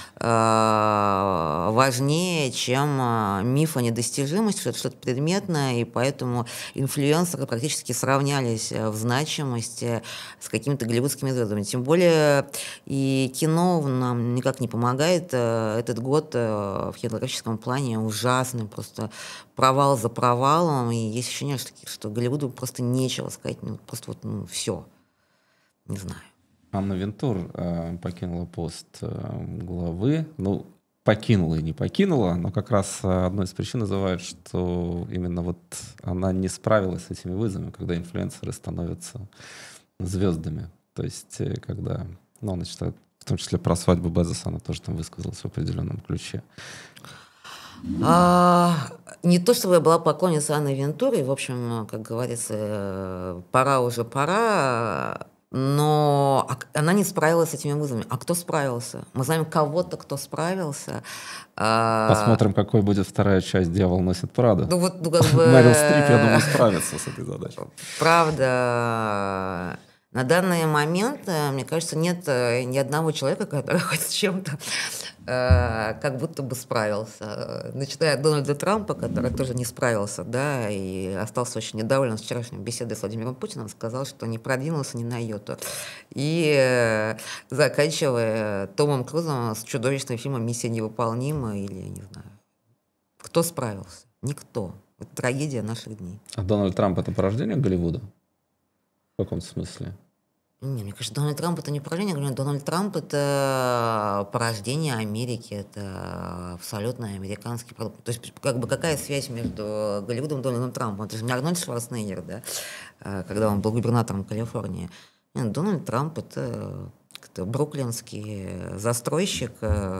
важнее, чем миф о недостижимости, что это что-то предметное, и поэтому инфлюенсеры практически сравнялись в значимости с какими-то голливудскими звездами. Тем более и кино нам никак не помогает. Этот год в кинематографическом плане ужасный, просто провал за провалом, и есть ощущение, что, что Голливуду просто нечего сказать, ну, просто вот, ну, все, не знаю. Анна Винтур э, покинула пост э, главы, ну, покинула и не покинула, но как раз одной из причин называют, что именно вот она не справилась с этими вызовами, когда инфлюенсеры становятся звездами, то есть когда, ну, она считает, в том числе про свадьбу Безоса, она тоже там высказалась в определенном ключе. А, не то, чтобы я была поклонницей Анны Вентуры, в общем, как говорится, пора уже пора. Но она не справилась с этими вызовами. А кто справился? Мы знаем кого-то, кто справился. Посмотрим, какой будет вторая часть «Дьявол носит Прада». Ну, вот, ну, как бы... Мэрил Стрип, я думаю, справится с этой задачей. Правда... На данный момент, мне кажется, нет ни одного человека, который хоть с чем-то э, как будто бы справился. Начиная от Дональда Трампа, который тоже не справился, да, и остался очень недоволен вчерашней беседой с Владимиром Путиным, сказал, что не продвинулся ни на йоту. И э, заканчивая Томом Крузом с чудовищным фильмом «Миссия невыполнима» или, не знаю, кто справился? Никто. Это трагедия наших дней. А Дональд Трамп — это порождение Голливуда? В каком смысле? Не, мне кажется, Дональд Трамп — это не порождение. Дональд Трамп — это порождение Америки, это абсолютно американский продукт. То есть, как бы, какая связь между Голливудом и Дональдом Трампом? Это же не Арнольд Шварценеггер, да, когда он был губернатором Калифорнии. Нет, Дональд Трамп — это, это бруклинский застройщик,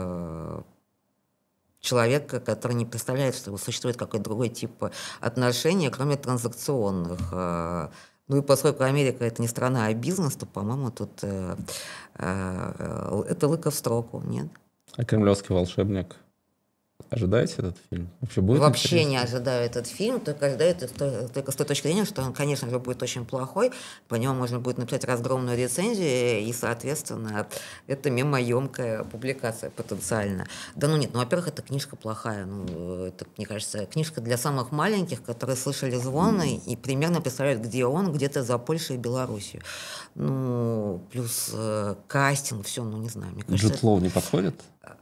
человек, который не представляет, что существует какой-то другой тип отношений, кроме транзакционных. Ну и поскольку Америка — это не страна, а бизнес, то, по-моему, тут э, э, это лыко в строку, нет? А «Кремлевский волшебник»? Ожидаете этот фильм? Вообще будет Вообще интересно? не ожидаю этот фильм, только ожидаю только с той точки зрения, что он, конечно же, будет очень плохой, по нему можно будет написать разгромную рецензию, и, соответственно, это мемоемкая публикация потенциально. Да ну нет, ну, во-первых, это книжка плохая, ну, это, мне кажется, книжка для самых маленьких, которые слышали звон и примерно представляют, где он, где-то за Польшей и Белоруссией. Ну, плюс э, кастинг, все, ну, не знаю. Мне кажется, Джуд Лоу не подходит?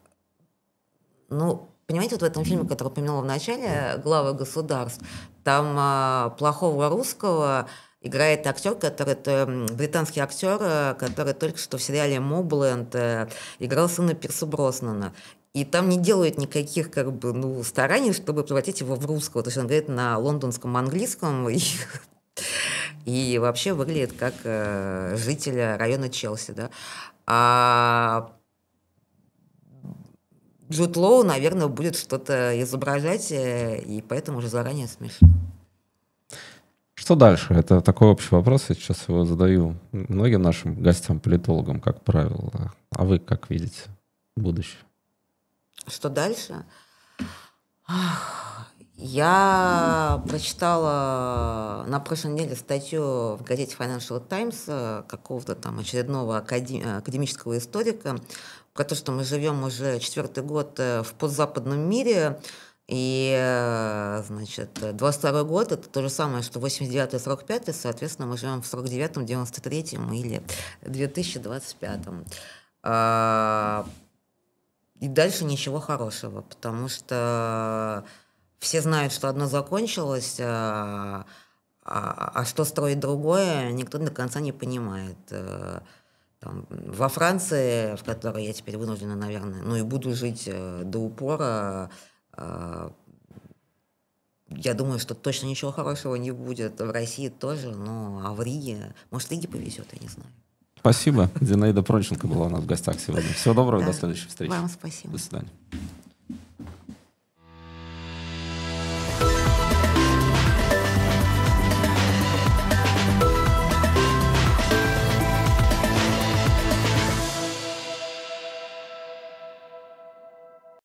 Ну, понимаете, вот в этом фильме, который упомянула в начале, «Главы государств», там а, плохого русского играет актер, который это британский актер, который только что в сериале «Мобленд» играл сына Пирса Броснана. И там не делают никаких как бы, ну, стараний, чтобы превратить его в русского. То есть он говорит на лондонском английском и, и вообще выглядит как э, житель района Челси. Да? А Джуд Лоу, наверное, будет что-то изображать, и поэтому уже заранее смешно. Что дальше? Это такой общий вопрос, я сейчас его задаю многим нашим гостям-политологам, как правило. А вы как видите будущее? Что дальше? Я прочитала на прошлой неделе статью в газете Financial Times какого-то там очередного академического историка про то, что мы живем уже четвертый год в постзападном мире, и, значит, двадцать второй год — это то же самое, что восемьдесят девятый — сорок пятый, соответственно, мы живем в сорок девятом, девяносто третьем или две тысячи двадцать пятом. И дальше ничего хорошего, потому что все знают, что одно закончилось, а, а, а что строить другое, никто до конца не понимает. Там, во Франции, в которой я теперь вынуждена, наверное, ну и буду жить до упора, я думаю, что точно ничего хорошего не будет. В России тоже, ну а в Риге, может, Риге повезет, я не знаю. Спасибо. Зинаида Пронченко была у нас в гостях сегодня. Всего доброго, да. До следующей встречи. Вам спасибо. До свидания.